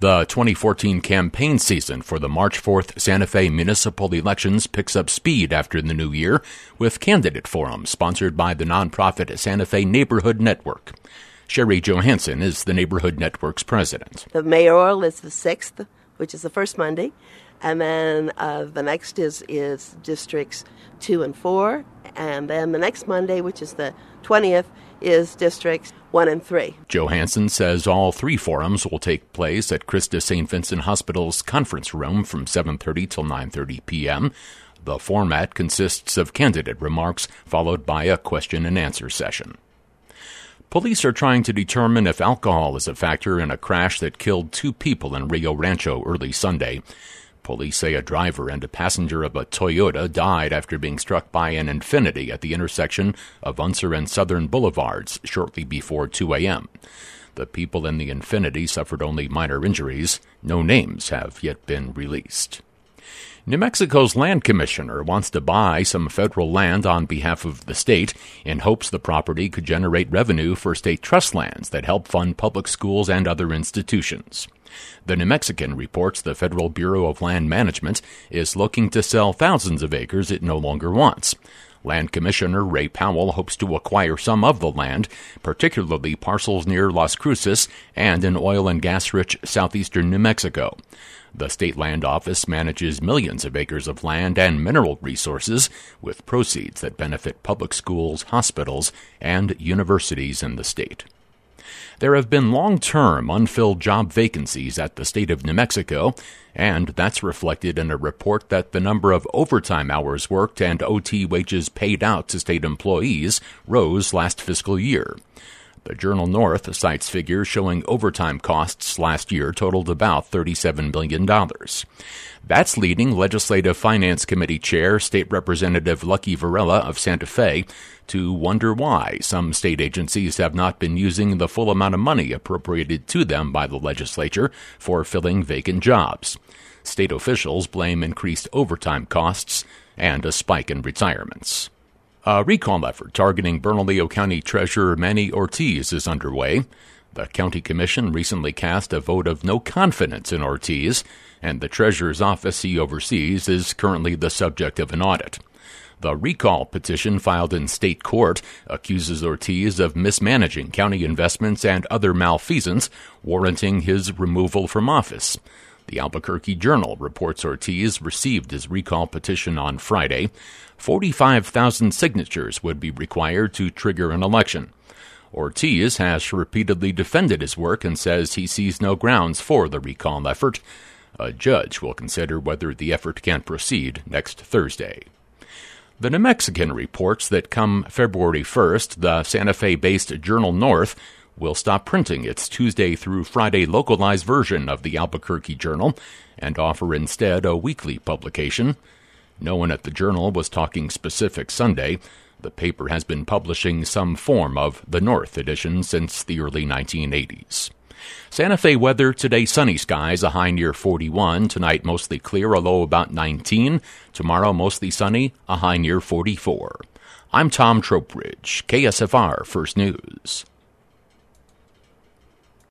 The 2014 campaign season for the March 4th Santa Fe municipal elections picks up speed after the new year with candidate forums sponsored by the nonprofit Santa Fe Neighborhood Network. Sherry Johansson is the Neighborhood Network's president. The mayoral is the 6th, which is the first Monday, and then the next is districts 2 and 4, and then the next Monday, which is the 20th, is districts 1 and 3. Johansson says all three forums will take place at Christa St. Vincent Hospital's conference room from 7:30 till 9:30 p.m. The format consists of candidate remarks followed by a question and answer session. Police are trying to determine if alcohol is a factor in a crash that killed 2 people in Rio Rancho early Sunday. Police say a driver and a passenger of a Toyota died after being struck by an Infiniti at the intersection of Unser and Southern Boulevards shortly before 2 a.m. The people in the Infiniti suffered only minor injuries. No names have yet been released. New Mexico's land commissioner wants to buy some federal land on behalf of the state in hopes the property could generate revenue for state trust lands that help fund public schools and other institutions. The New Mexican reports the Federal Bureau of Land Management is looking to sell thousands of acres it no longer wants. Land Commissioner Ray Powell hopes to acquire some of the land, particularly parcels near Las Cruces and in oil and gas-rich southeastern New Mexico. The State Land Office manages millions of acres of land and mineral resources with proceeds that benefit public schools, hospitals, and universities in the state. There have been long-term unfilled job vacancies at the state of New Mexico, and that's reflected in a report that the number of overtime hours worked and OT wages paid out to state employees rose last fiscal year. The Journal North cites figures showing overtime costs last year totaled about $37 billion. That's leading Legislative Finance Committee Chair State Representative Lucky Varela of Santa Fe to wonder why some state agencies have not been using the full amount of money appropriated to them by the legislature for filling vacant jobs. State officials blame increased overtime costs and a spike in retirements. A recall effort targeting Bernalillo County Treasurer Manny Ortiz is underway. The county commission recently cast a vote of no confidence in Ortiz, and the treasurer's office he oversees is currently the subject of an audit. The recall petition filed in state court accuses Ortiz of mismanaging county investments and other malfeasance, warranting his removal from office. The Albuquerque Journal reports Ortiz received his recall petition on Friday. 45,000 signatures would be required to trigger an election. Ortiz has repeatedly defended his work and says he sees no grounds for the recall effort. A judge will consider whether the effort can proceed next Thursday. The New Mexican reports that come February 1st, the Santa Fe-based Journal North will stop printing its Tuesday through Friday localized version of the Albuquerque Journal and offer instead a weekly publication. No one at the Journal was talking specific Sunday. The paper has been publishing some form of the North edition since the early 1980s. Santa Fe weather today, sunny skies, a high near 41. Tonight, mostly clear, a low about 19. Tomorrow, mostly sunny, a high near 44. I'm Tom Tropridge, KSFR First News.